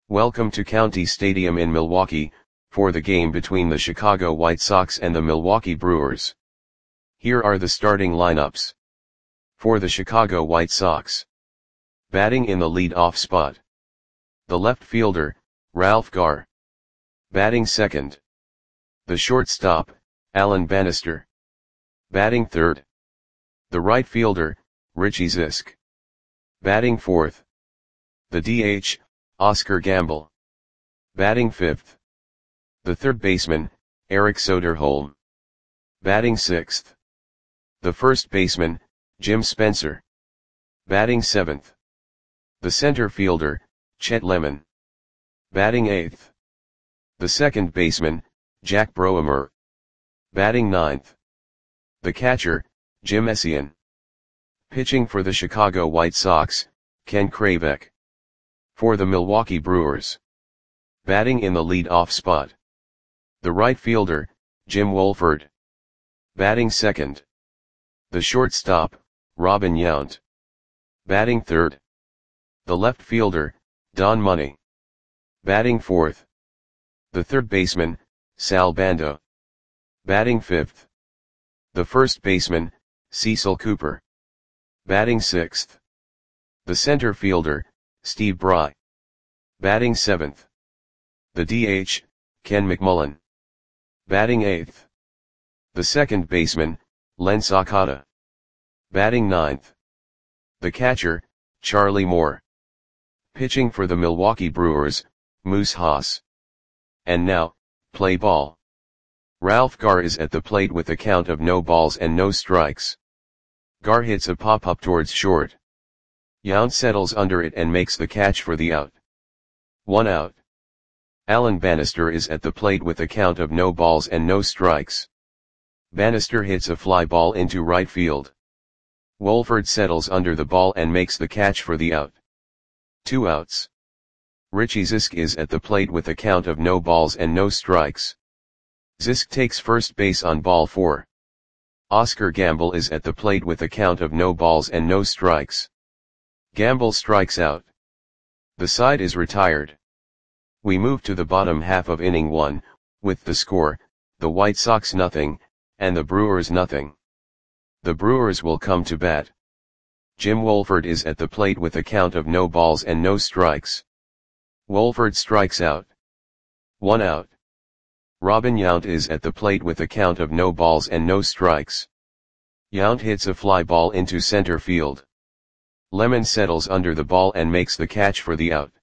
Welcome to County Stadium in Milwaukee, for the game between the Chicago White Sox and the Milwaukee Brewers. Here are the starting lineups. For the Chicago White Sox. Batting in the lead-off spot. The left fielder, Ralph Garr. Batting second. The shortstop, Alan Bannister. Batting third. The right fielder, Richie Zisk. Batting fourth. The DH, Oscar Gamble. Batting fifth. The third baseman, Eric Soderholm. Batting sixth. The first baseman, Jim Spencer. Batting seventh. The center fielder, Chet Lemon. Batting eighth. The second baseman, Jack Broemer. Batting ninth. The catcher, Jim Essien. Pitching for the Chicago White Sox, Ken Kravec. For the Milwaukee Brewers. Batting in the lead-off spot. The right fielder, Jim Wohlford. Batting second. The shortstop, Robin Yount. Batting third. The left fielder, Don Money. Batting fourth. The third baseman, Sal Bando. Batting fifth. The first baseman, Cecil Cooper. Batting sixth. The center fielder, Steve Bry. Batting seventh. The DH, Ken McMullen. Batting eighth. The second baseman, Len Sakata. Batting ninth. The catcher, Charlie Moore. Pitching for the Milwaukee Brewers, Moose Haas. And now, play ball. Ralph Garr is at the plate with a count of no balls and no strikes. Garr hits a pop-up towards short. Yount settles under it and makes the catch for the out. 1 out. Alan Bannister is at the plate with a count of no balls and no strikes. Bannister hits a fly ball into right field. Wohlford settles under the ball and makes the catch for the out. 2 outs. Richie Zisk is at the plate with a count of no balls and no strikes. Zisk takes first base on ball 4. Oscar Gamble is at the plate with a count of no balls and no strikes. Gamble strikes out. The side is retired. We move to the bottom half of inning 1, with the score, the White Sox nothing, and the Brewers nothing. The Brewers will come to bat. Jim Wohlford is at the plate with a count of no balls and no strikes. Wohlford strikes out. 1 out. Robin Yount is at the plate with a count of no balls and no strikes. Yount hits a fly ball into center field. Lemon settles under the ball and makes the catch for the out.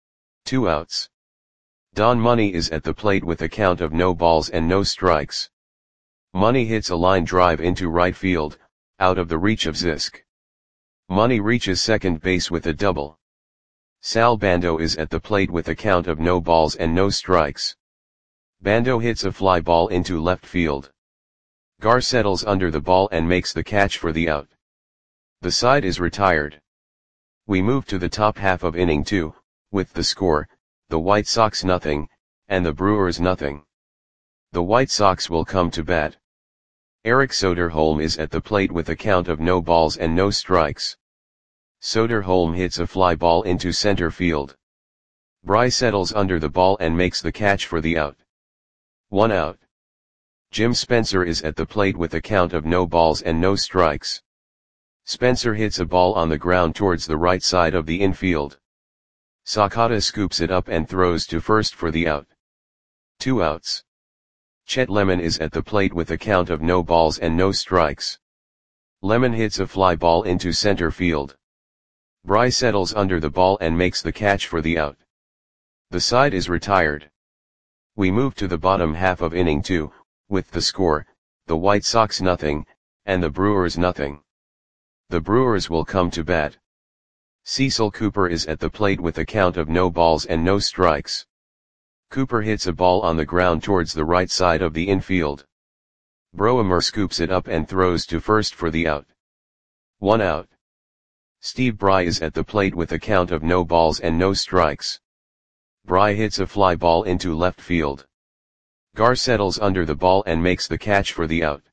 2 outs. Don Money is at the plate with a count of no balls and no strikes. Money hits a line drive into right field, out of the reach of Zisk. Money reaches second base with a double. Sal Bando is at the plate with a count of no balls and no strikes. Bando hits a fly ball into left field. Garr settles under the ball and makes the catch for the out. The side is retired. We move to the top half of inning 2, with the score, the White Sox nothing, and the Brewers nothing. The White Sox will come to bat. Eric Soderholm is at the plate with a count of no balls and no strikes. Soderholm hits a fly ball into center field. Bry settles under the ball and makes the catch for the out. 1 out. Jim Spencer is at the plate with a count of no balls and no strikes. Spencer hits a ball on the ground towards the right side of the infield. Sakata scoops it up and throws to first for the out. 2 outs. Chet Lemon is at the plate with a count of no balls and no strikes. Lemon hits a fly ball into center field. Bry settles under the ball and makes the catch for the out. The side is retired. We move to the bottom half of inning 2, with the score, the White Sox nothing, and the Brewers nothing. The Brewers will come to bat. Cecil Cooper is at the plate with a count of no balls and no strikes. Cooper hits a ball on the ground towards the right side of the infield. Broemer scoops it up and throws to first for the out. 1 out. Steve Bry is at the plate with a count of no balls and no strikes. Bry hits a fly ball into left field. Garr settles under the ball and makes the catch for the out.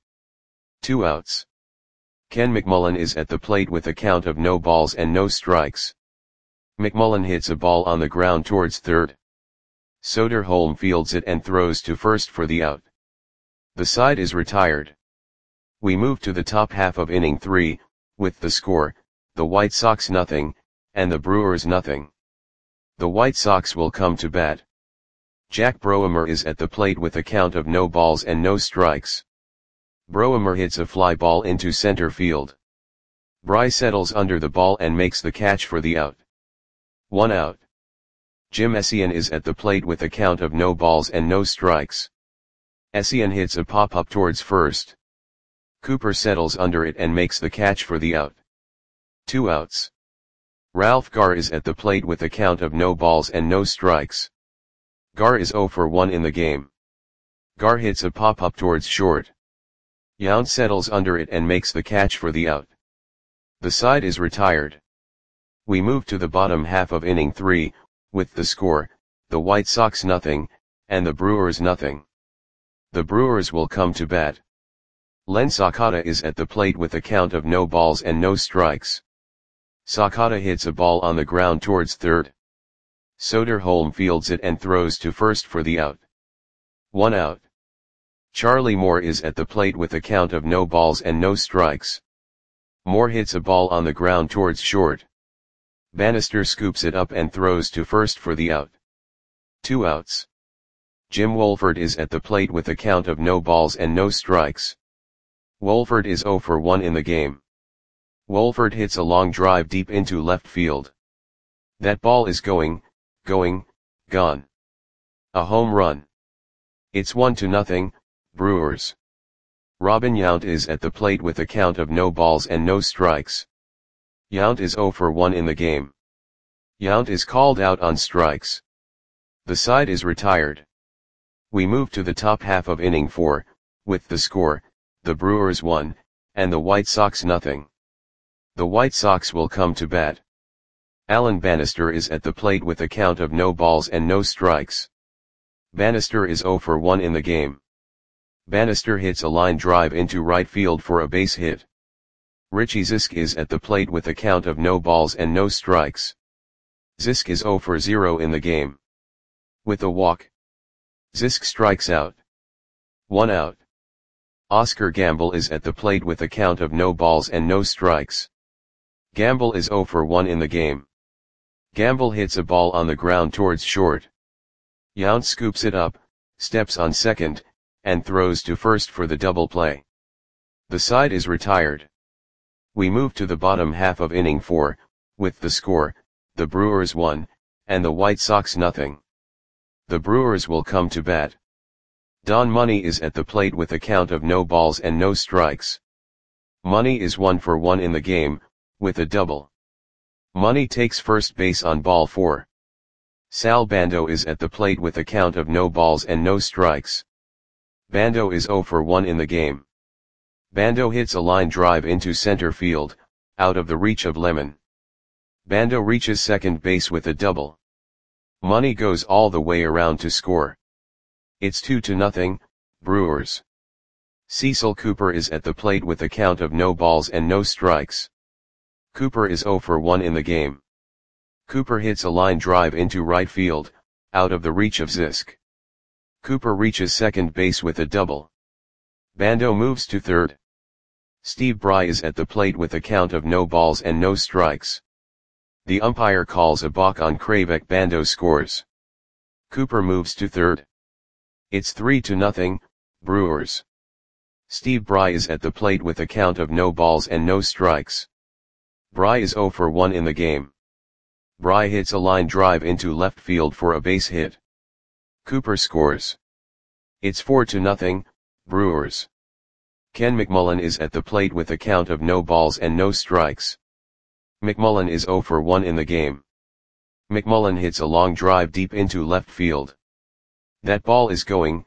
2 outs. Ken McMullen is at the plate with a count of no balls and no strikes. McMullen hits a ball on the ground towards third. Soderholm fields it and throws to first for the out. The side is retired. We move to the top half of inning 3, with the score, the White Sox nothing, and the Brewers nothing. The White Sox will come to bat. Jack Broemer is at the plate with a count of no balls and no strikes. Broemer hits a fly ball into center field. Bry settles under the ball and makes the catch for the out. 1 out. Jim Essien is at the plate with a count of no balls and no strikes. Essien hits a pop-up towards first. Cooper settles under it and makes the catch for the out. 2 outs. Ralph Garr is at the plate with a count of no balls and no strikes. Garr is 0 for 1 in the game. Garr hits a pop-up towards short. Yount settles under it and makes the catch for the out. The side is retired. We move to the bottom half of inning 3, with the score, the White Sox nothing, and the Brewers nothing. The Brewers will come to bat. Len Sakata is at the plate with a count of no balls and no strikes. Sakata hits a ball on the ground towards third. Soderholm fields it and throws to first for the out. 1 out. Charlie Moore is at the plate with a count of no balls and no strikes. Moore hits a ball on the ground towards short. Bannister scoops it up and throws to first for the out. 2 outs. Jim Wolford is at the plate with a count of no balls and no strikes. Wolford is 0 for 1 in the game. Wolford hits a long drive deep into left field. That ball is gone. A home run. It's 1-0, Brewers. Robin Yount is at the plate with a count of no balls and no strikes. Yount is 0 for 1 in the game. Yount is called out on strikes. The side is retired. We move to the top half of inning 4, with the score, the Brewers 1, and the White Sox nothing. The White Sox will come to bat. Alan Bannister is at the plate with a count of no balls and no strikes. Bannister is 0 for 1 in the game. Bannister hits a line drive into right field for a base hit. Richie Zisk is at the plate with a count of no balls and no strikes. Zisk is 0 for 0 in the game. With a walk, Zisk strikes out. 1 out. Oscar Gamble is at the plate with a count of no balls and no strikes. Gamble is 0 for 1 in the game. Gamble hits a ball on the ground towards short. Yount scoops it up, steps on second, and throws to first for the double play. The side is retired. We move to the bottom half of inning 4, with the score, the Brewers 1, and the White Sox nothing. The Brewers will come to bat. Don Money is at the plate with a count of no balls and no strikes. Money is 1 for 1 in the game, with a double. Money takes first base on ball 4. Sal Bando is at the plate with a count of no balls and no strikes. Bando is 0 for 1 in the game. Bando hits a line drive into center field, out of the reach of Lemon. Bando reaches second base with a double. Money goes all the way around to score. It's 2-0, Brewers. Cecil Cooper is at the plate with a count of no balls and no strikes. Cooper is 0 for 1 in the game. Cooper hits a line drive into right field, out of the reach of Zisk. Cooper reaches second base with a double. Bando moves to third. Steve Bry is at the plate with a count of no balls and no strikes. The umpire calls a balk on Krayvek. Bando scores. Cooper moves to third. It's 3-0, Brewers. Steve Bry is at the plate with a count of no balls and no strikes. Bry is 0 for 1 in the game. Bry hits a line drive into left field for a base hit. Cooper scores. It's 4-0, Brewers. Ken McMullen is at the plate with a count of no balls and no strikes. McMullen is 0 for 1 in the game. McMullen hits a long drive deep into left field. That ball is gone.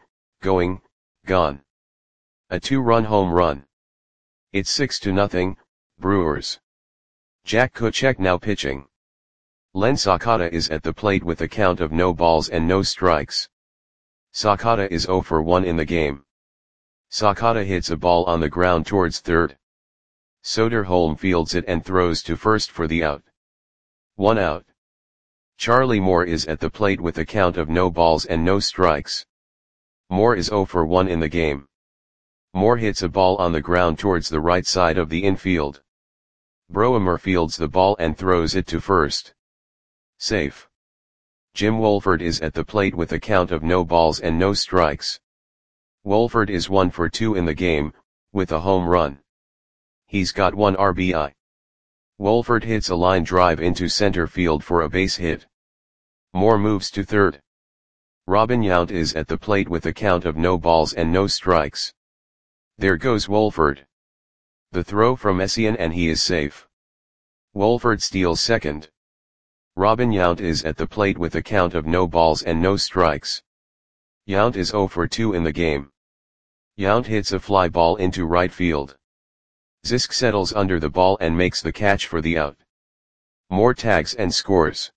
A 2-run home run. It's 6-0, Brewers. Jack Kuchek now pitching. Len Sakata is at the plate with a count of no balls and no strikes. Sakata is 0 for 1 in the game. Sakata hits a ball on the ground towards third. Soderholm fields it and throws to first for the out. 1 out. Charlie Moore is at the plate with a count of no balls and no strikes. Moore is 0 for 1 in the game. Moore hits a ball on the ground towards the right side of the infield. Broemer fields the ball and throws it to first. Safe. Jim Wolford is at the plate with a count of no balls and no strikes. Wolford is 1 for 2 in the game, with a home run. He's got 1 RBI. Wolford hits a line drive into center field for a base hit. Moore moves to third. Robin Yount is at the plate with a count of no balls and no strikes. There goes Wolford. The throw from Essien and he is safe. Wolford steals second. Robin Yount is at the plate with a count of no balls and no strikes. Yount is 0 for 2 in the game. Yount hits a fly ball into right field. Zisk settles under the ball and makes the catch for the out. Moore tags and scores.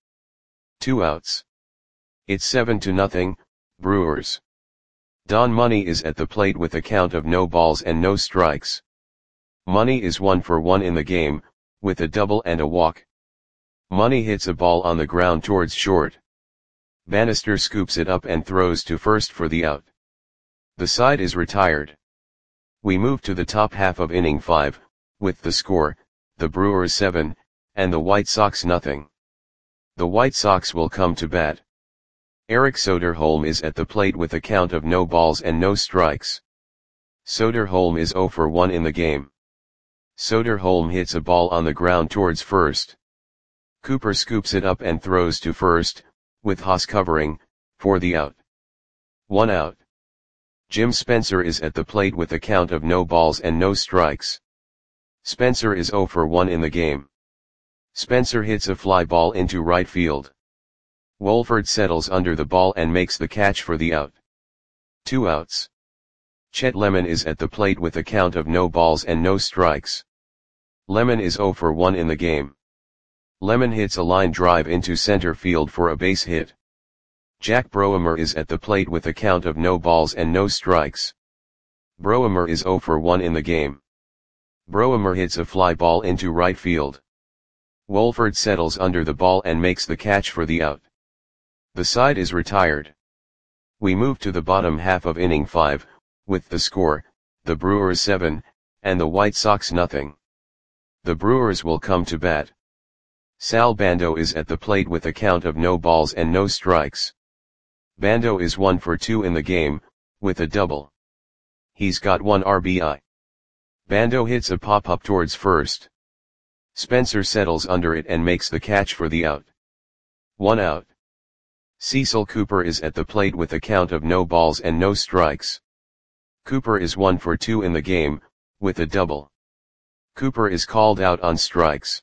2 outs. It's 7-0, Brewers. Don Money is at the plate with a count of no balls and no strikes. Money is 1 for 1 in the game, with a double and a walk. Money hits a ball on the ground towards short. Bannister scoops it up and throws to first for the out. The side is retired. We move to the top half of inning 5, with the score, the Brewers 7, and the White Sox nothing. The White Sox will come to bat. Eric Soderholm is at the plate with a count of no balls and no strikes. Soderholm is 0 for 1 in the game. Soderholm hits a ball on the ground towards first. Cooper scoops it up and throws to first, with Haas covering, for the out. 1 out. Jim Spencer is at the plate with a count of no balls and no strikes. Spencer is 0 for 1 in the game. Spencer hits a fly ball into right field. Wolford settles under the ball and makes the catch for the out. 2 outs. Chet Lemon is at the plate with a count of no balls and no strikes. Lemon is 0 for 1 in the game. Lemon hits a line drive into center field for a base hit. Jack Broemer is at the plate with a count of no balls and no strikes. Broemer is 0 for 1 in the game. Broemer hits a fly ball into right field. Wolford settles under the ball and makes the catch for the out. The side is retired. We move to the bottom half of inning 5, with the score, the Brewers 7, and the White Sox nothing. The Brewers will come to bat. Sal Bando is at the plate with a count of no balls and no strikes. Bando is 1 for 2 in the game, with a double. He's got 1 RBI. Bando hits a pop-up towards first. Spencer settles under it and makes the catch for the out. 1 out. Cecil Cooper is at the plate with a count of no balls and no strikes. Cooper is 1 for 2 in the game, with a double. Cooper is called out on strikes.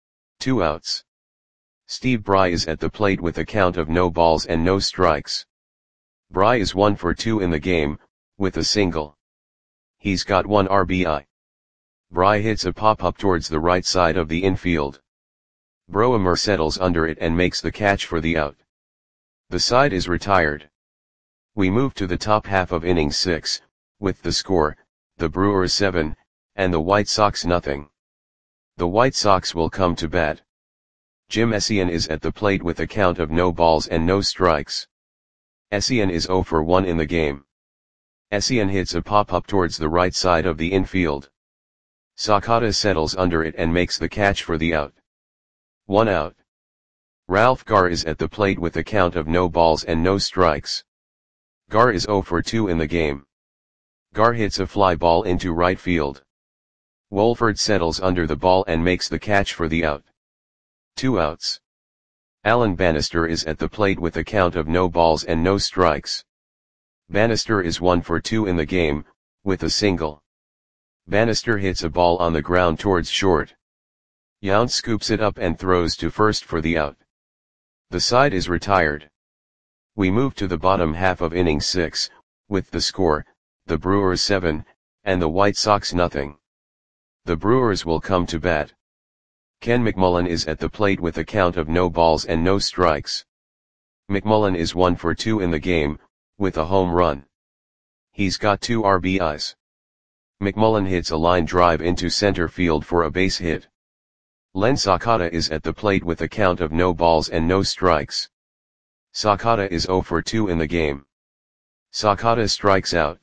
2 outs. Steve Bry is at the plate with a count of no balls and no strikes. Bry is 1 for 2 in the game, with a single. He's got 1 RBI. Bry hits a pop-up towards the right side of the infield. Broemer settles under it and makes the catch for the out. The side is retired. We move to the top half of inning 6, with the score, the Brewers 7, and the White Sox nothing. The White Sox will come to bat. Jim Essien is at the plate with a count of no balls and no strikes. Essien is 0 for 1 in the game. Essien hits a pop-up towards the right side of the infield. Sakata settles under it and makes the catch for the out. 1 out. Ralph Garr is at the plate with a count of no balls and no strikes. Garr is 0 for 2 in the game. Garr hits a fly ball into right field. Wolford settles under the ball and makes the catch for the out. 2 outs. Alan Bannister is at the plate with a count of no balls and no strikes. Bannister is 1 for 2 in the game, with a single. Bannister hits a ball on the ground towards short. Yount scoops it up and throws to first for the out. The side is retired. We move to the bottom half of inning 6, with the score, the Brewers 7, and the White Sox nothing. The Brewers will come to bat. Ken McMullen is at the plate with a count of no balls and no strikes. McMullen is 1 for 2 in the game, with a home run. He's got 2 RBIs. McMullen hits a line drive into center field for a base hit. Len Sakata is at the plate with a count of no balls and no strikes. Sakata is 0 for 2 in the game. Sakata strikes out.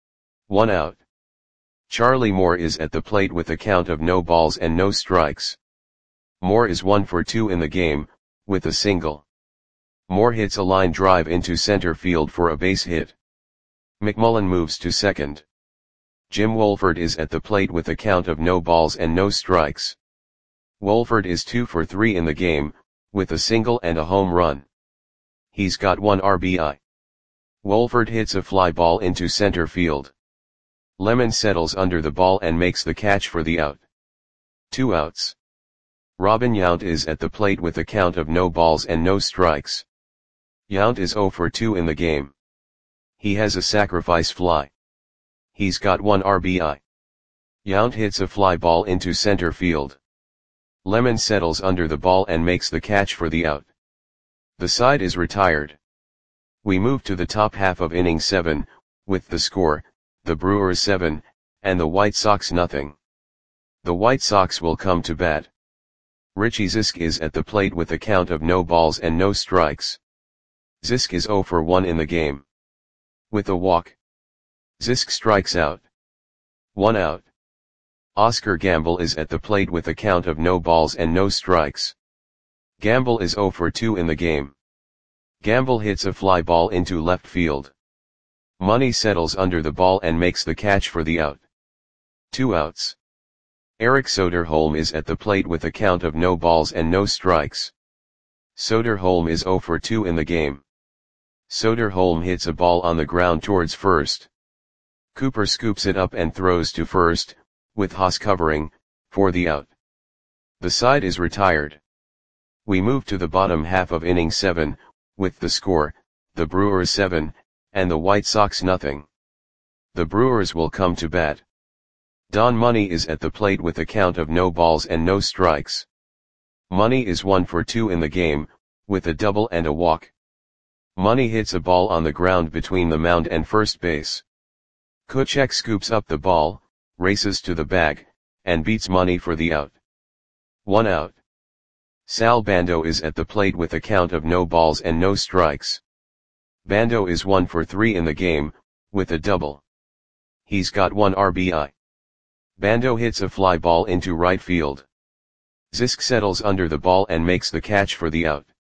1 out. Charlie Moore is at the plate with a count of no balls and no strikes. Moore is 1 for 2 in the game, with a single. Moore hits a line drive into center field for a base hit. McMullen moves to second. Jim Wolford is at the plate with a count of no balls and no strikes. Wolford is 2 for 3 in the game, with a single and a home run. He's got 1 RBI. Wolford hits a fly ball into center field. Lemon settles under the ball and makes the catch for the out. 2 outs. Robin Yount is at the plate with a count of no balls and no strikes. Yount is 0 for 2 in the game. He has a sacrifice fly. He's got 1 RBI. Yount hits a fly ball into center field. Lemon settles under the ball and makes the catch for the out. The side is retired. We move to the top half of inning 7, with the score, the Brewers 7, and the White Sox nothing. The White Sox will come to bat. Richie Zisk is at the plate with a count of no balls and no strikes. Zisk is 0 for 1 in the game. With a walk, Zisk strikes out. 1 out. Oscar Gamble is at the plate with a count of no balls and no strikes. Gamble is 0 for 2 in the game. Gamble hits a fly ball into left field. Money settles under the ball and makes the catch for the out. 2 outs. Eric Soderholm is at the plate with a count of no balls and no strikes. Soderholm is 0 for 2 in the game. Soderholm hits a ball on the ground towards first. Cooper scoops it up and throws to first, with Haas covering, for the out. The side is retired. We move to the bottom half of inning 7, with the score, the Brewers 7, and the White Sox nothing. The Brewers will come to bat. Don Money is at the plate with a count of no balls and no strikes. Money is 1 for 2 in the game, with a double and a walk. Money hits a ball on the ground between the mound and first base. Kuchek scoops up the ball, races to the bag, and beats Money for the out. 1 out. Sal Bando is at the plate with a count of no balls and no strikes. Bando is 1 for 3 in the game, with a double. He's got 1 RBI. Bando hits a fly ball into right field. Zisk settles under the ball and makes the catch for the out.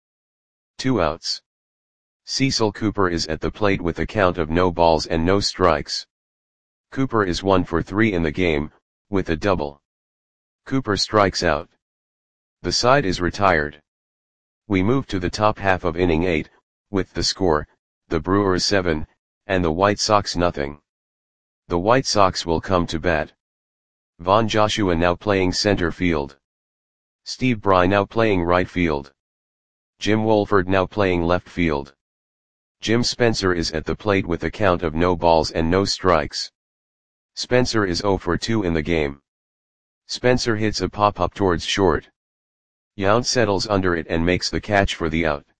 2 outs. Cecil Cooper is at the plate with a count of no balls and no strikes. Cooper is 1 for 3 in the game, with a double. Cooper strikes out. The side is retired. We move to the top half of inning 8, with the score, the Brewers 7, and the White Sox nothing. The White Sox will come to bat. Von Joshua now playing center field. Steve Bry now playing right field. Jim Wolford now playing left field. Jim Spencer is at the plate with a count of no balls and no strikes. Spencer is 0 for 2 in the game. Spencer hits a pop-up towards short. Yount settles under it and makes the catch for the out.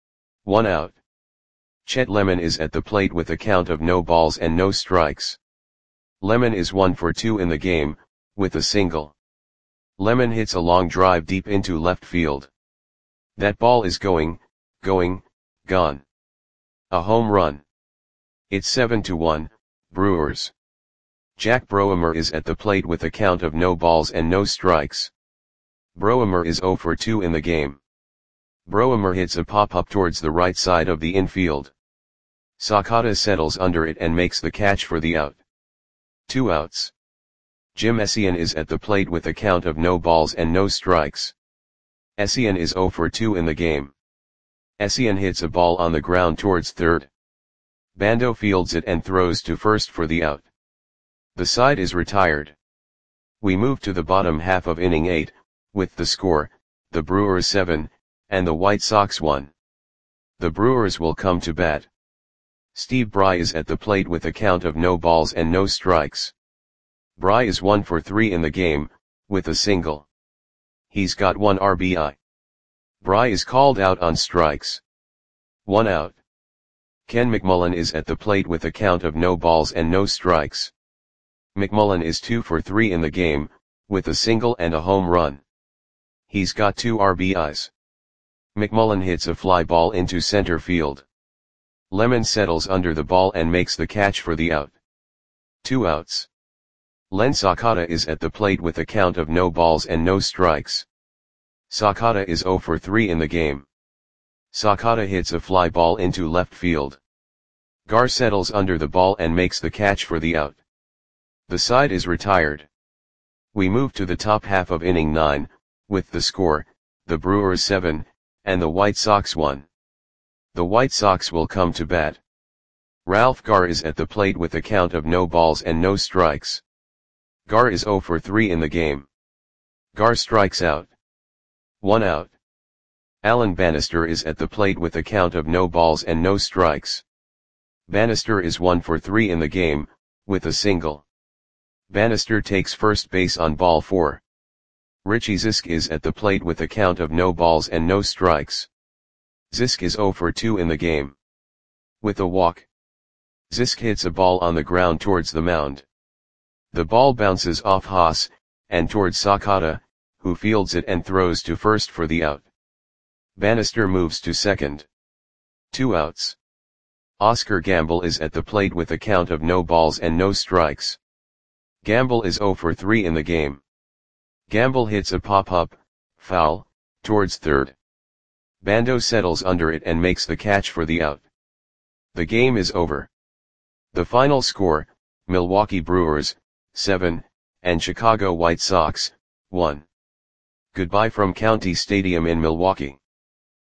1 out. Chet Lemon is at the plate with a count of no balls and no strikes. Lemon is 1 for 2 in the game, with a single. Lemon hits a long drive deep into left field. That ball is gone. A home run. It's 7-1, Brewers. Jack Broemer is at the plate with a count of no balls and no strikes. Broemer is 0 for 2 in the game. Broemer hits a pop-up towards the right side of the infield. Sakata settles under it and makes the catch for the out. 2 outs. Jim Essien is at the plate with a count of no balls and no strikes. Essien is 0 for 2 in the game. Essien hits a ball on the ground towards third. Bando fields it and throws to first for the out. The side is retired. We move to the bottom half of inning 8, with the score, the Brewers 7, and the White Sox 1. The Brewers will come to bat. Steve Bry is at the plate with a count of no balls and no strikes. Bry is 1 for 3 in the game, with a single. He's got 1 RBI. Bry is called out on strikes. 1 out. Ken McMullen is at the plate with a count of no balls and no strikes. McMullen is 2 for 3 in the game, with a single and a home run. He's got 2 RBIs. McMullen hits a fly ball into center field. Lemon settles under the ball and makes the catch for the out. 2 outs. Len Sakata is at the plate with a count of no balls and no strikes. Sakata is 0 for 3 in the game. Sakata hits a fly ball into left field. Gar settles under the ball and makes the catch for the out. The side is retired. We move to the top half of inning 9, with the score, the Brewers 7, and the White Sox 1. The White Sox will come to bat. Ralph Gar is at the plate with a count of no balls and no strikes. Gar is 0 for 3 in the game. Gar strikes out. 1 out. Alan Bannister is at the plate with a count of no balls and no strikes. Bannister is 1 for 3 in the game, with a single. Bannister takes first base on ball 4. Richie Zisk is at the plate with a count of no balls and no strikes. Zisk is 0 for 2 in the game. With a walk. Zisk hits a ball on the ground towards the mound. The ball bounces off Haas, and towards Sakata, who fields it and throws to first for the out. Bannister moves to second. 2 outs. Oscar Gamble is at the plate with a count of no balls and no strikes. Gamble is 0 for 3 in the game. Gamble hits a pop-up, foul, towards third. Bando settles under it and makes the catch for the out. The game is over. The final score, Milwaukee Brewers, 7, and Chicago White Sox, 1. Goodbye from County Stadium in Milwaukee.